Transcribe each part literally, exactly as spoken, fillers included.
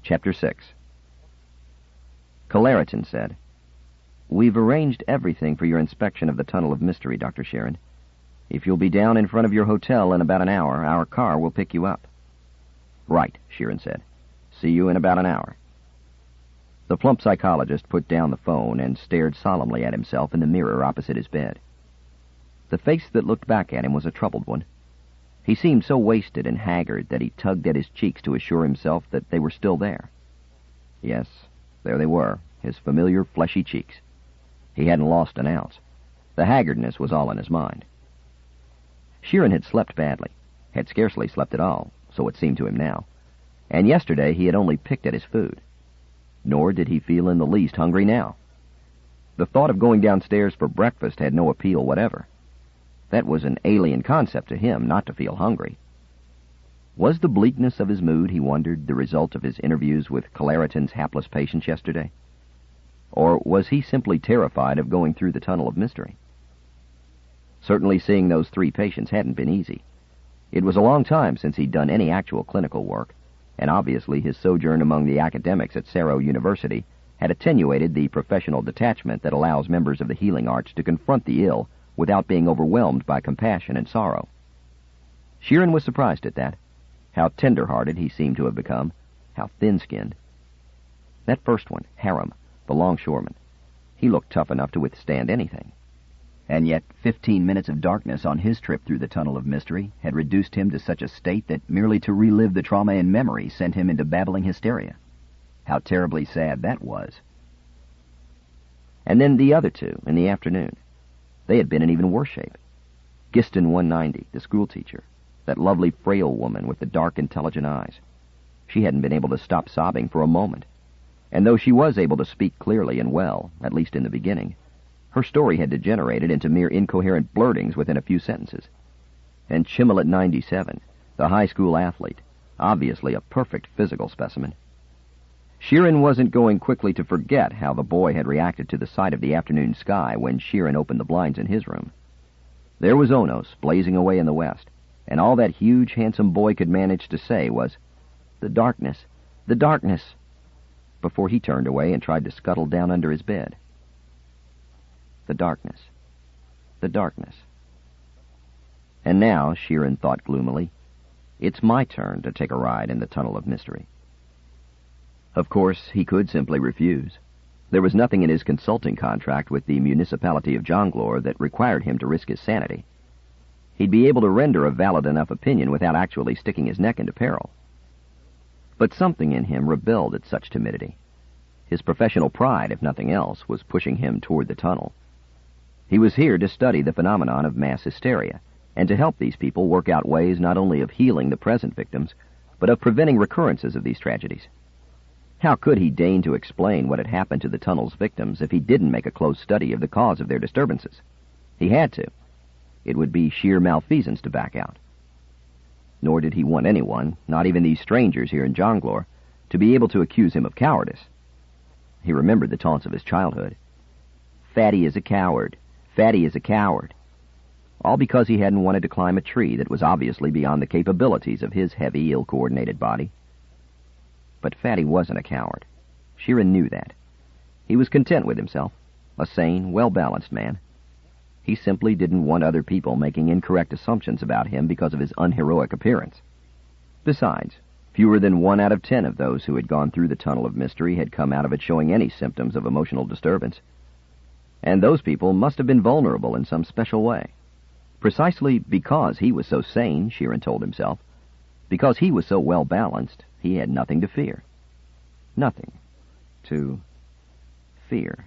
Chapter six. Colariton said, "We've arranged everything for your inspection of the Tunnel of Mystery, Doctor Sheeran. If you'll be down in front of your hotel in about an hour, our car will pick you up." "Right," Sheeran said. "See you in about an hour." The plump psychologist put down the phone and stared solemnly at himself in the mirror opposite his bed. The face that looked back at him was a troubled one. He seemed so wasted and haggard that he tugged at his cheeks to assure himself that they were still there. Yes, there they were, his familiar fleshy cheeks. He hadn't lost an ounce. The haggardness was all in his mind. Sheeran had slept badly, had scarcely slept at all, so it seemed to him now, and yesterday he had only picked at his food. Nor did he feel in the least hungry now. The thought of going downstairs for breakfast had no appeal whatever. That was an alien concept to him, not to feel hungry. Was the bleakness of his mood, he wondered, the result of his interviews with Colariton's hapless patients yesterday? Or was he simply terrified of going through the Tunnel of Mystery? Certainly seeing those three patients hadn't been easy. It was a long time since he'd done any actual clinical work, and obviously his sojourn among the academics at Cerro University had attenuated the professional detachment that allows members of the healing arts to confront the ill without being overwhelmed by compassion and sorrow. Sheeran was surprised at that. How tender-hearted he seemed to have become, how thin-skinned. That first one, Harum, the longshoreman, he looked tough enough to withstand anything. And yet fifteen minutes of darkness on his trip through the Tunnel of Mystery had reduced him to such a state that merely to relive the trauma in memory sent him into babbling hysteria. How terribly sad that was. And then the other two, in the afternoon. They had been in even worse shape. Giston one ninety, the schoolteacher, that lovely frail woman with the dark, intelligent eyes. She hadn't been able to stop sobbing for a moment. And though she was able to speak clearly and well, at least in the beginning, her story had degenerated into mere incoherent blurtings within a few sentences. And Chimelet ninety-seven, the high school athlete, obviously a perfect physical specimen. Sheeran wasn't going quickly to forget how the boy had reacted to the sight of the afternoon sky when Sheeran opened the blinds in his room. There was Onos blazing away in the west, and all that huge, handsome boy could manage to say was, "The darkness, the darkness," before he turned away and tried to scuttle down under his bed. The darkness, the darkness. And now, Sheeran thought gloomily, it's my turn to take a ride in the Tunnel of Mystery. Of course, he could simply refuse. There was nothing in his consulting contract with the municipality of Jonglor that required him to risk his sanity. He'd be able to render a valid enough opinion without actually sticking his neck into peril. But something in him rebelled at such timidity. His professional pride, if nothing else, was pushing him toward the tunnel. He was here to study the phenomenon of mass hysteria, and to help these people work out ways not only of healing the present victims, but of preventing recurrences of these tragedies. How could he deign to explain what had happened to the tunnel's victims if he didn't make a close study of the cause of their disturbances? He had to. It would be sheer malfeasance to back out. Nor did he want anyone, not even these strangers here in Jonglor, to be able to accuse him of cowardice. He remembered the taunts of his childhood. Fatty is a coward. Fatty is a coward. All because he hadn't wanted to climb a tree that was obviously beyond the capabilities of his heavy, ill-coordinated body. But Fatty wasn't a coward. Sheeran knew that. He was content with himself, a sane, well-balanced man. He simply didn't want other people making incorrect assumptions about him because of his unheroic appearance. Besides, fewer than one out of ten of those who had gone through the Tunnel of Mystery had come out of it showing any symptoms of emotional disturbance. And those people must have been vulnerable in some special way. Precisely because he was so sane, Sheeran told himself, because he was so well-balanced, he had nothing to fear. Nothing to fear.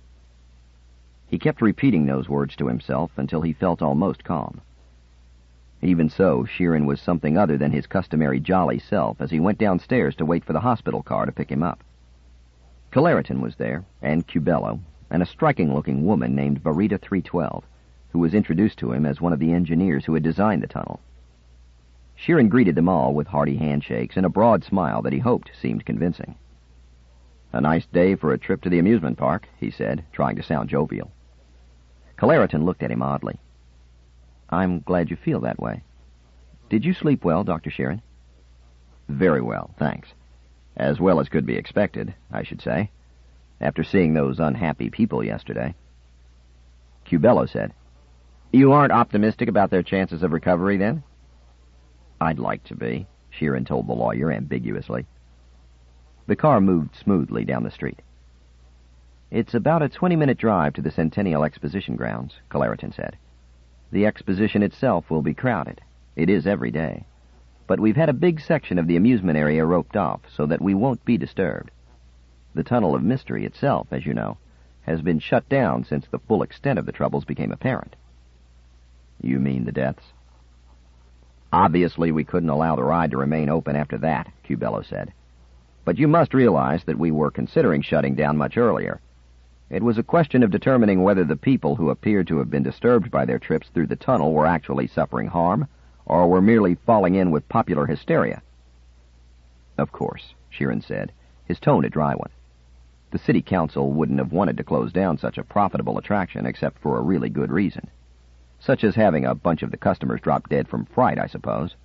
He kept repeating those words to himself until he felt almost calm. Even so, Sheeran was something other than his customary jolly self as he went downstairs to wait for the hospital car to pick him up. Colariton was there, and Cubello, and a striking-looking woman named Varita three twelve, who was introduced to him as one of the engineers who had designed the tunnel. Sheeran greeted them all with hearty handshakes and a broad smile that he hoped seemed convincing. "A nice day for a trip to the amusement park," he said, trying to sound jovial. Colariton looked at him oddly. "I'm glad you feel that way. Did you sleep well, Doctor Sheeran?" "Very well, thanks. As well as could be expected, I should say, after seeing those unhappy people yesterday. Cubello said, "You aren't optimistic about their chances of recovery, then?" "I'd like to be," Sheeran told the lawyer ambiguously. The car moved smoothly down the street. "It's about a twenty-minute drive to the Centennial Exposition grounds," Clariton said. "The exposition itself will be crowded. It is every day. But we've had a big section of the amusement area roped off so that we won't be disturbed. The Tunnel of Mystery itself, as you know, has been shut down since the full extent of the troubles became apparent." "You mean the deaths?" "Obviously we couldn't allow the ride to remain open after that," Cubello said. "But you must realize that we were considering shutting down much earlier. It was a question of determining whether the people who appeared to have been disturbed by their trips through the tunnel were actually suffering harm, or were merely falling in with popular hysteria." "Of course," Sheeran said, his tone a dry one. "The city council wouldn't have wanted to close down such a profitable attraction except for a really good reason. Such as having a bunch of the customers drop dead from fright, I suppose."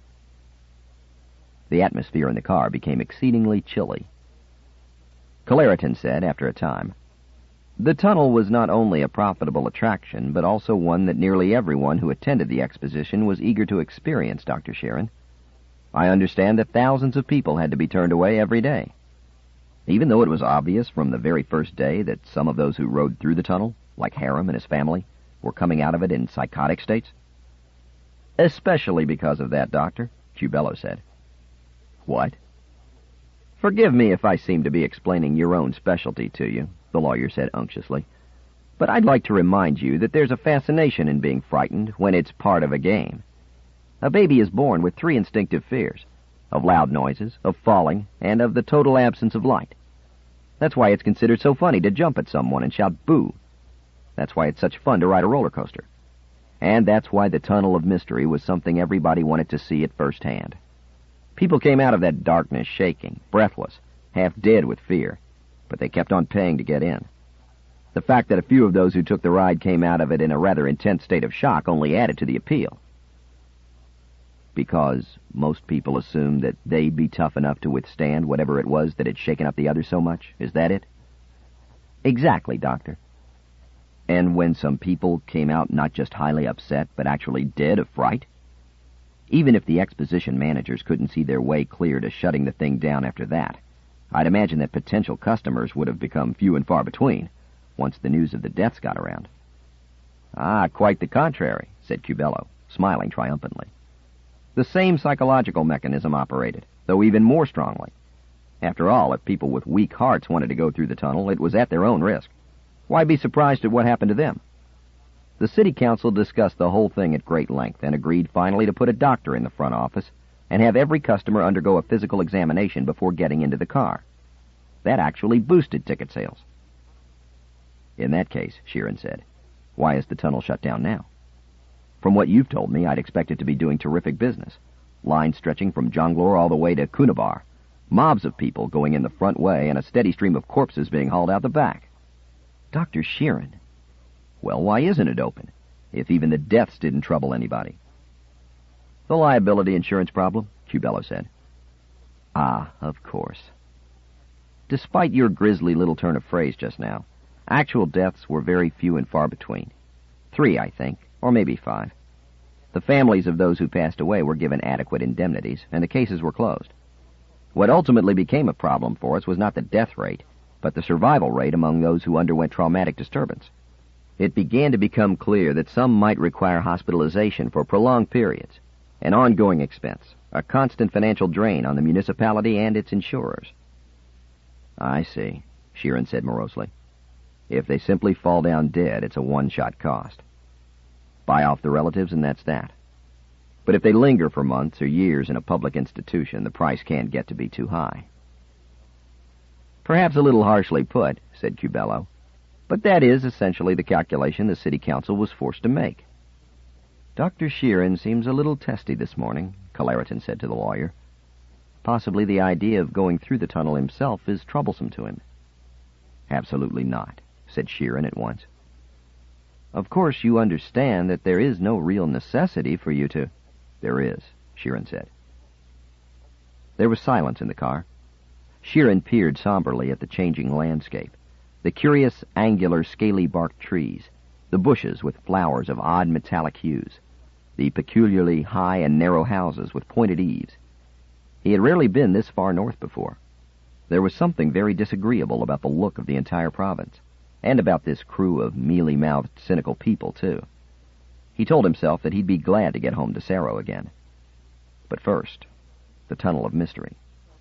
The atmosphere in the car became exceedingly chilly. Clariton said, after a time, "The tunnel was not only a profitable attraction, but also one that nearly everyone who attended the exposition was eager to experience, Doctor Sheeran. I understand that thousands of people had to be turned away every day. Even though it was obvious from the very first day that some of those who rode through the tunnel, like Harem and his family, were coming out of it in psychotic states." "Especially because of that, Doctor," Cubello said. "What?" "Forgive me if I seem to be explaining your own specialty to you," the lawyer said unctuously, "but I'd like to remind you that there's a fascination in being frightened when it's part of a game. A baby is born with three instinctive fears: of loud noises, of falling, and of the total absence of light. That's why it's considered so funny to jump at someone and shout boo. That's why it's such fun to ride a roller coaster. And that's why the Tunnel of Mystery was something everybody wanted to see at first hand. People came out of that darkness shaking, breathless, half dead with fear, but they kept on paying to get in. The fact that a few of those who took the ride came out of it in a rather intense state of shock only added to the appeal." "Because most people assumed that they'd be tough enough to withstand whatever it was that had shaken up the others so much? Is that it?" "Exactly, Doctor." "And when some people came out not just highly upset, but actually dead of fright? Even if the exposition managers couldn't see their way clear to shutting the thing down after that, I'd imagine that potential customers would have become few and far between once the news of the deaths got around." "Ah, quite the contrary," said Cubello, smiling triumphantly. "The same psychological mechanism operated, though even more strongly. After all, if people with weak hearts wanted to go through the tunnel, it was at their own risk. Why be surprised at what happened to them? The city council discussed the whole thing at great length and agreed finally to put a doctor in the front office and have every customer undergo a physical examination before getting into the car. That actually boosted ticket sales." "In that case," Sheeran said, "why is the tunnel shut down now? From what you've told me, I'd expect it to be doing terrific business. Lines stretching from Jonglor all the way to Coonabar. Mobs of people going in the front way and a steady stream of corpses being hauled out the back." "Doctor Sheeran." "Well, why isn't it open, if even the deaths didn't trouble anybody?" "The liability insurance problem," Cubello said. "Ah, of course." Despite your grisly little turn of phrase just now, actual deaths were very few and far between. Three, I think, or maybe five. The families of those who passed away were given adequate indemnities, and the cases were closed. What ultimately became a problem for us was not the death rate, but the survival rate among those who underwent traumatic disturbance. It began to become clear that some might require hospitalization for prolonged periods, an ongoing expense, a constant financial drain on the municipality and its insurers. "I see," Sheeran said morosely. "If they simply fall down dead, it's a one-shot cost. Buy off the relatives and that's that. But if they linger for months or years in a public institution, the price can't get to be too high." "Perhaps a little harshly put," said Cubello, "but that is essentially the calculation the city council was forced to make." "Doctor Sheeran seems a little testy this morning," Clariton said to the lawyer. "Possibly the idea of going through the tunnel himself is troublesome to him." "Absolutely not," said Sheeran at once. "Of course you understand that there is no real necessity for you to—" "There is," Sheeran said. There was silence in the car. Sheeran peered somberly at the changing landscape, the curious, angular, scaly-barked trees, the bushes with flowers of odd metallic hues, the peculiarly high and narrow houses with pointed eaves. He had rarely been this far north before. There was something very disagreeable about the look of the entire province, and about this crew of mealy-mouthed, cynical people, too. He told himself that he'd be glad to get home to Cerro again. But first, the Tunnel of Mystery.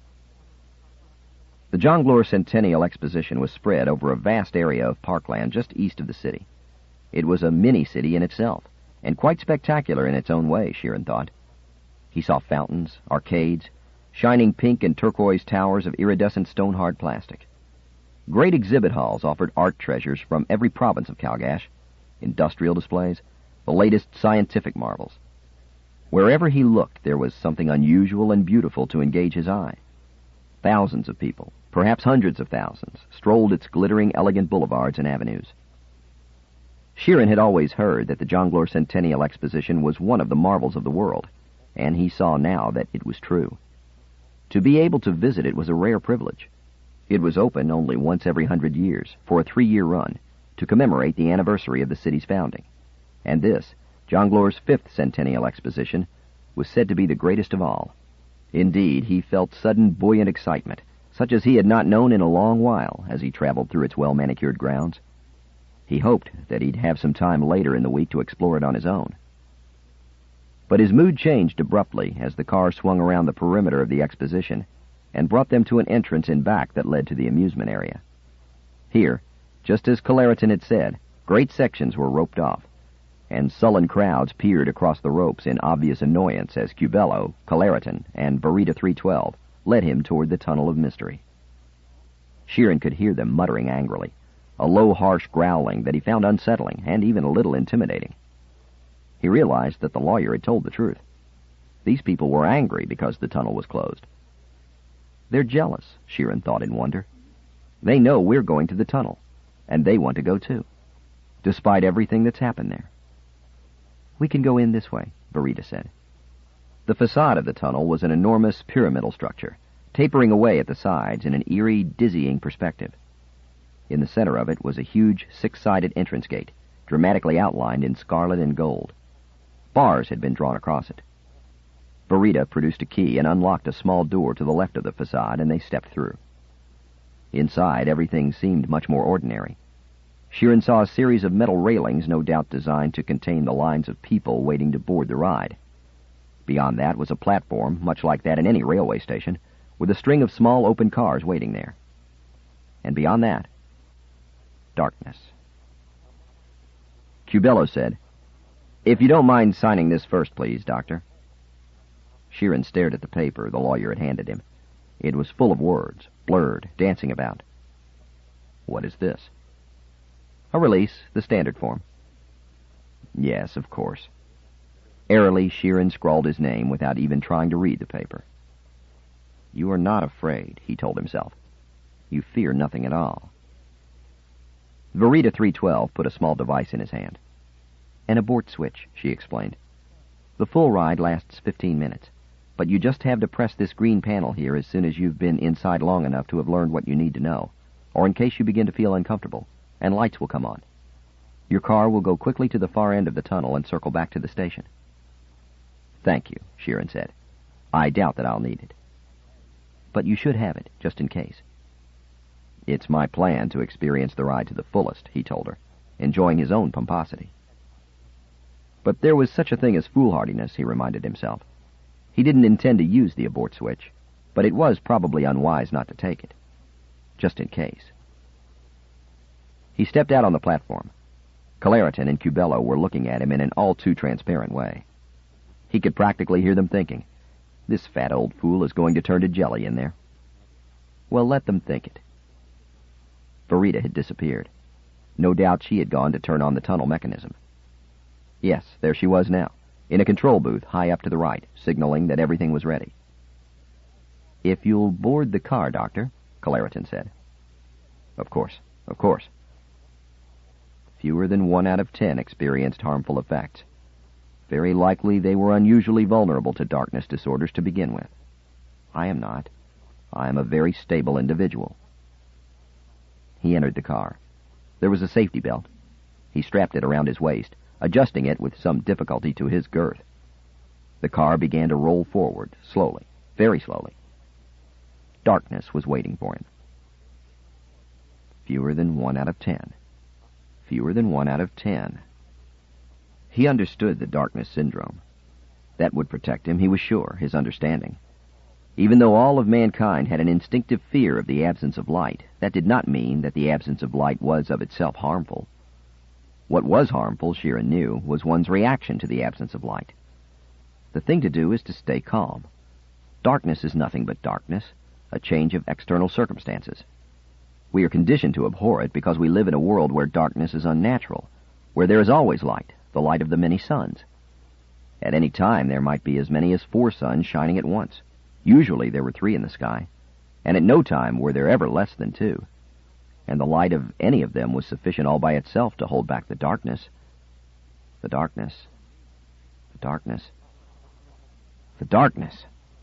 The Jongleur Centennial Exposition was spread over a vast area of parkland just east of the city. It was a mini-city in itself, and quite spectacular in its own way, Sheeran thought. He saw fountains, arcades, shining pink and turquoise towers of iridescent stone-hard plastic. Great exhibit halls offered art treasures from every province of Calgash, industrial displays, the latest scientific marvels. Wherever he looked, there was something unusual and beautiful to engage his eye. Thousands of people, perhaps hundreds of thousands, strolled its glittering, elegant boulevards and avenues. Sheeran had always heard that the Jongleur Centennial Exposition was one of the marvels of the world, and he saw now that it was true. To be able to visit it was a rare privilege. It was open only once every hundred years, for a three-year run, to commemorate the anniversary of the city's founding. And this, Jongleur's fifth Centennial Exposition, was said to be the greatest of all. Indeed, he felt sudden buoyant excitement, such as he had not known in a long while, as he traveled through its well-manicured grounds. He hoped that he'd have some time later in the week to explore it on his own. But his mood changed abruptly as the car swung around the perimeter of the exposition and brought them to an entrance in back that led to the amusement area. Here, just as Clariton had said, great sections were roped off, and sullen crowds peered across the ropes in obvious annoyance as Cubello, Clariton, and Verita three twelve led him toward the Tunnel of Mystery. Sheeran could hear them muttering angrily, a low, harsh growling that he found unsettling and even a little intimidating. He realized that the lawyer had told the truth. These people were angry because the tunnel was closed. They're jealous, Sheeran thought in wonder. They know we're going to the tunnel, and they want to go too, despite everything that's happened there. We can go in this way, Verita said. The facade of the tunnel was an enormous pyramidal structure, tapering away at the sides in an eerie, dizzying perspective. In the center of it was a huge six-sided entrance gate, dramatically outlined in scarlet and gold. Bars had been drawn across it. Verita produced a key and unlocked a small door to the left of the facade, and they stepped through. Inside, everything seemed much more ordinary. Sheeran saw a series of metal railings, no doubt designed to contain the lines of people waiting to board the ride. Beyond that was a platform, much like that in any railway station, with a string of small open cars waiting there. And beyond that, darkness. Cubello said, "If you don't mind signing this first, please, Doctor." Sheeran stared at the paper the lawyer had handed him. It was full of words, blurred, dancing about. What is this? A release, the standard form. Yes, of course. Airily, Sheeran scrawled his name without even trying to read the paper. You are not afraid, he told himself. You fear nothing at all. Verita three twelve put a small device in his hand. An abort switch, she explained. The full ride lasts fifteen minutes, but you just have to press this green panel here as soon as you've been inside long enough to have learned what you need to know, or in case you begin to feel uncomfortable, and lights will come on. Your car will go quickly to the far end of the tunnel and circle back to the station. Thank you, Sheeran said. I doubt that I'll need it. But you should have it, just in case. It's my plan to experience the ride to the fullest, he told her, enjoying his own pomposity. But there was such a thing as foolhardiness, he reminded himself. He didn't intend to use the abort switch, but it was probably unwise not to take it. Just in case. He stepped out on the platform. Clariton and Cubello were looking at him in an all-too-transparent way. He could practically hear them thinking, this fat old fool is going to turn to jelly in there. Well, let them think it. Verita had disappeared. No doubt she had gone to turn on the tunnel mechanism. Yes, there she was now, in a control booth high up to the right, signaling that everything was ready. If you'll board the car, Doctor, Clariton said. Of course, of course. Fewer than one out of ten experienced harmful effects. Very likely they were unusually vulnerable to darkness disorders to begin with. I am not. I am a very stable individual. He entered the car. There was a safety belt. He strapped it around his waist, adjusting it with some difficulty to his girth. The car began to roll forward, slowly, very slowly. Darkness was waiting for him. Fewer than one out of ten. Fewer than one out of ten. He understood the darkness syndrome. That would protect him, he was sure, his understanding. Even though all of mankind had an instinctive fear of the absence of light, that did not mean that the absence of light was of itself harmful. What was harmful, Sheeran knew, was one's reaction to the absence of light. The thing to do is to stay calm. Darkness is nothing but darkness, a change of external circumstances. We are conditioned to abhor it because we live in a world where darkness is unnatural, where there is always light, the light of the many suns. At any time there might be as many as four suns shining at once. Usually there were three in the sky, and at no time were there ever less than two. And the light of any of them was sufficient all by itself to hold back the darkness. The darkness. The darkness. The darkness.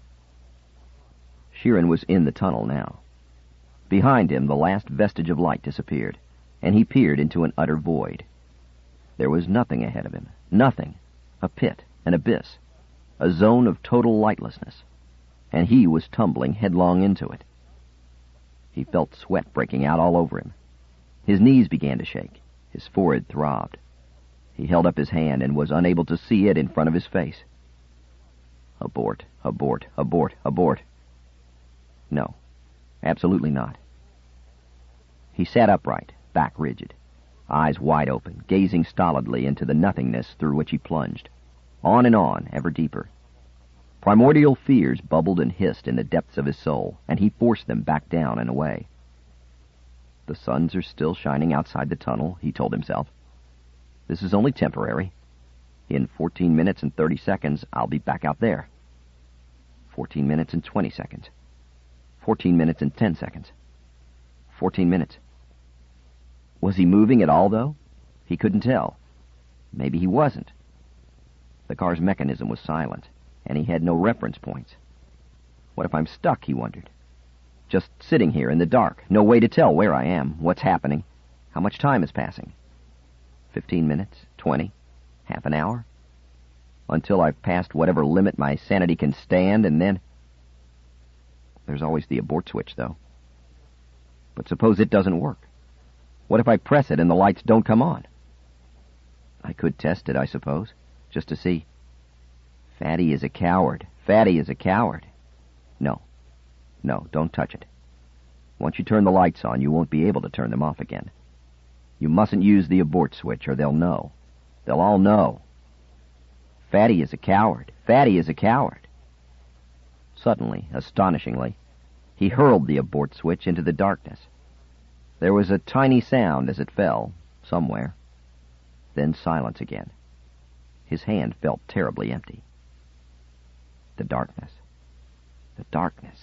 Sheeran was in the tunnel now. Behind him, the last vestige of light disappeared, and he peered into an utter void. There was nothing ahead of him. Nothing. A pit, an abyss, a zone of total lightlessness, and he was tumbling headlong into it. He felt sweat breaking out all over him. His knees began to shake. His forehead throbbed. He held up his hand and was unable to see it in front of his face. Abort, abort, abort, abort. No, absolutely not. He sat upright, back rigid, eyes wide open, gazing stolidly into the nothingness through which he plunged. On and on, ever deeper. Primordial fears bubbled and hissed in the depths of his soul, and he forced them back down and away. The suns are still shining outside the tunnel, he told himself. This is only temporary. In fourteen minutes and thirty seconds, I'll be back out there. Fourteen minutes and twenty seconds. Fourteen minutes and ten seconds. Fourteen minutes. Was he moving at all, though? He couldn't tell. Maybe he wasn't. The car's mechanism was silent, and he had no reference points. What if I'm stuck, he wondered. Just sitting here in the dark, no way to tell where I am, what's happening, how much time is passing. Fifteen minutes, twenty, half an hour? Until I've passed whatever limit my sanity can stand, and then... There's always the abort switch, though. But suppose it doesn't work? What if I press it and the lights don't come on? I could test it, I suppose, just to see. Fatty is a coward. Fatty is a coward. No. No, don't touch it. Once you turn the lights on, you won't be able to turn them off again. You mustn't use the abort switch, or they'll know. They'll all know. Fatty is a coward. Fatty is a coward. Suddenly, astonishingly, he hurled the abort switch into the darkness. There was a tiny sound as it fell, somewhere. Then silence again. His hand felt terribly empty. The darkness. The darkness.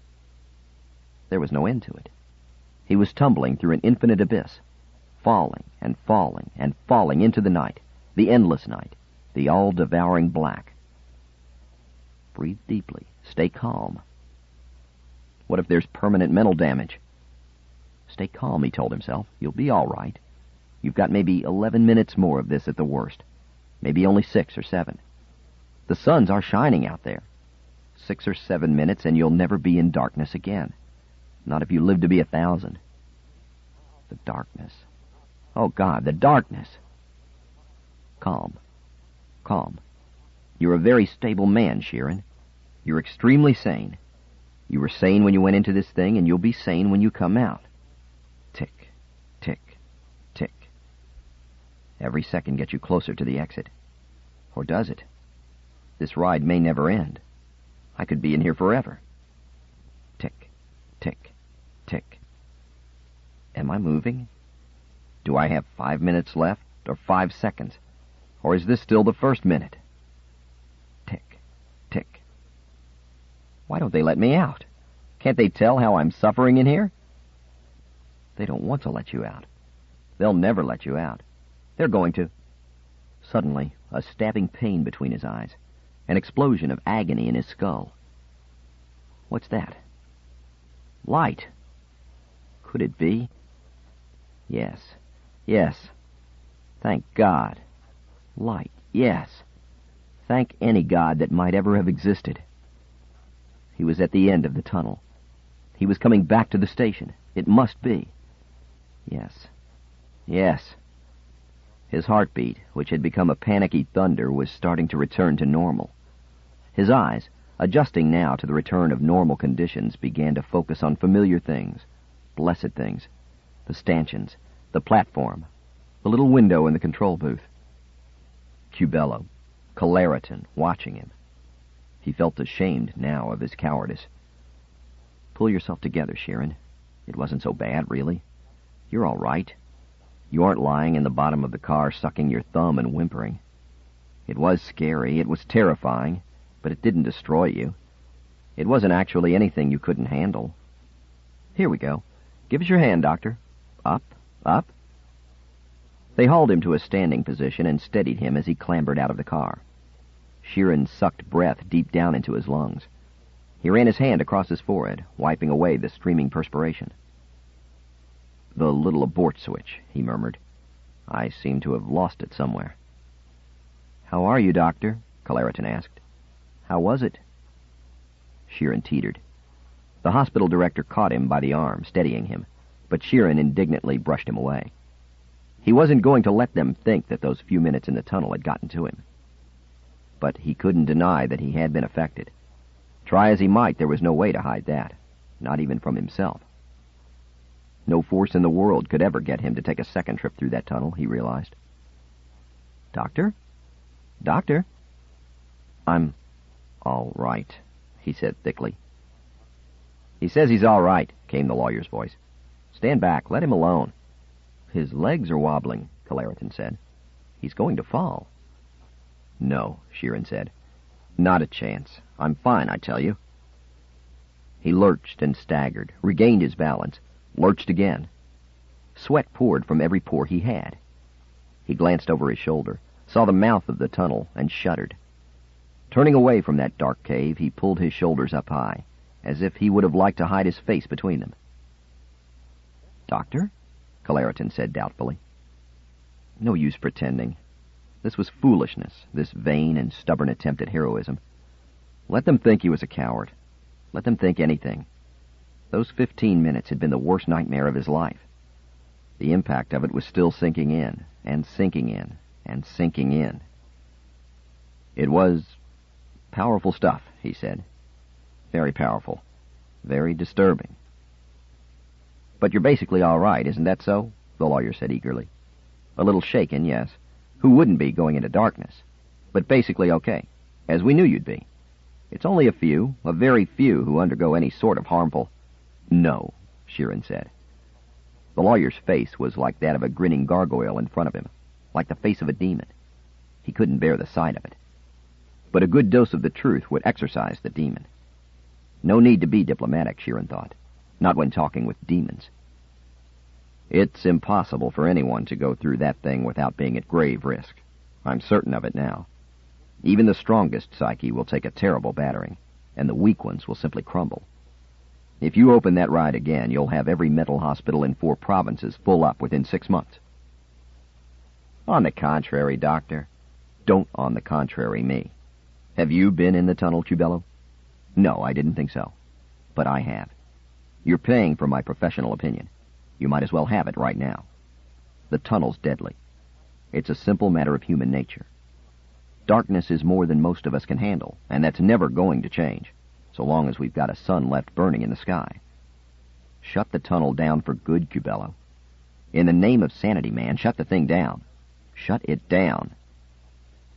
There was no end to it. He was tumbling through an infinite abyss, falling and falling and falling into the night, the endless night, the all-devouring black. Breathe deeply. Stay calm. What if there's permanent mental damage? Stay calm, he told himself. You'll be all right. You've got maybe eleven minutes more of this at the worst. Maybe only six or seven. The suns are shining out there. Six or seven minutes and you'll never be in darkness again. Not if you live to be a thousand. The darkness. Oh, God, the darkness. Calm. Calm. You're a very stable man, Sheeran. You're extremely sane. You were sane when you went into this thing, and you'll be sane when you come out. Tick, tick, tick. Every second gets you closer to the exit. Or does it? This ride may never end. I could be in here forever. Tick, tick, tick. Am I moving? Do I have five minutes left, or five seconds? Or is this still the first minute? Tick, tick. Why don't they let me out? Can't they tell how I'm suffering in here? They don't want to let you out. They'll never let you out. They're going to... Suddenly, a stabbing pain between his eyes. An explosion of agony in his skull. What's that? Light. Could it be? Yes. Yes. Thank God. Light. Yes. Thank any God that might ever have existed. He was at the end of the tunnel. He was coming back to the station. It must be. Yes. Yes. His heartbeat, which had become a panicky thunder, was starting to return to normal. His eyes, adjusting now to the return of normal conditions, began to focus on familiar things, blessed things, the stanchions, the platform, the little window in the control booth. Cubello, Caleriton, watching him. He felt ashamed now of his cowardice. Pull yourself together, Sheeran. It wasn't so bad, really. You're all right. You aren't lying in the bottom of the car sucking your thumb and whimpering. It was scary, it was terrifying, but it didn't destroy you. It wasn't actually anything you couldn't handle. Here we go. Give us your hand, Doctor. Up, up. They hauled him to a standing position and steadied him as he clambered out of the car. Sheeran sucked breath deep down into his lungs. He ran his hand across his forehead, wiping away the streaming perspiration. The little abort switch, he murmured. I seem to have lost it somewhere. How are you, Doctor? Caleriton asked. How was it? Sheeran teetered. The hospital director caught him by the arm, steadying him, but Sheeran indignantly brushed him away. He wasn't going to let them think that those few minutes in the tunnel had gotten to him. But he couldn't deny that he had been affected. Try as he might, there was no way to hide that, not even from himself. No force in the world could ever get him to take a second trip through that tunnel, he realized. Doctor? Doctor? I'm all right, he said thickly. He says he's all right, came the lawyer's voice. Stand back, let him alone. His legs are wobbling, Caleriton said. He's going to fall. No, Sheeran said. Not a chance. I'm fine, I tell you. He lurched and staggered, regained his balance, lurched again. Sweat poured from every pore he had. He glanced over his shoulder, saw the mouth of the tunnel, and shuddered. Turning away from that dark cave, he pulled his shoulders up high, as if he would have liked to hide his face between them. Doctor? Caleriton said doubtfully. No use pretending. This was foolishness, this vain and stubborn attempt at heroism. Let them think he was a coward. Let them think anything. Those fifteen minutes had been the worst nightmare of his life. The impact of it was still sinking in, and sinking in, and sinking in. It was powerful stuff, he said. Very powerful. Very disturbing. But you're basically all right, isn't that so? The lawyer said eagerly. A little shaken, yes. Who wouldn't be going into darkness? But basically okay, as we knew you'd be. It's only a few, a very few, who undergo any sort of harmful... No, Sheeran said. The lawyer's face was like that of a grinning gargoyle in front of him, like the face of a demon. He couldn't bear the sight of it. But a good dose of the truth would exorcise the demon. No need to be diplomatic, Sheeran thought, not when talking with demons. It's impossible for anyone to go through that thing without being at grave risk. I'm certain of it now. Even the strongest psyche will take a terrible battering, and the weak ones will simply crumble. If you open that ride again, you'll have every mental hospital in four provinces full up within six months. On the contrary, Doctor. Don't on the contrary me. Have you been in the tunnel, Cubello? No, I didn't think so. But I have. You're paying for my professional opinion. You might as well have it right now. The tunnel's deadly. It's a simple matter of human nature. Darkness is more than most of us can handle, and that's never going to change, so long as we've got a sun left burning in the sky. Shut the tunnel down for good, Cubello. In the name of sanity, man, shut the thing down. Shut it down.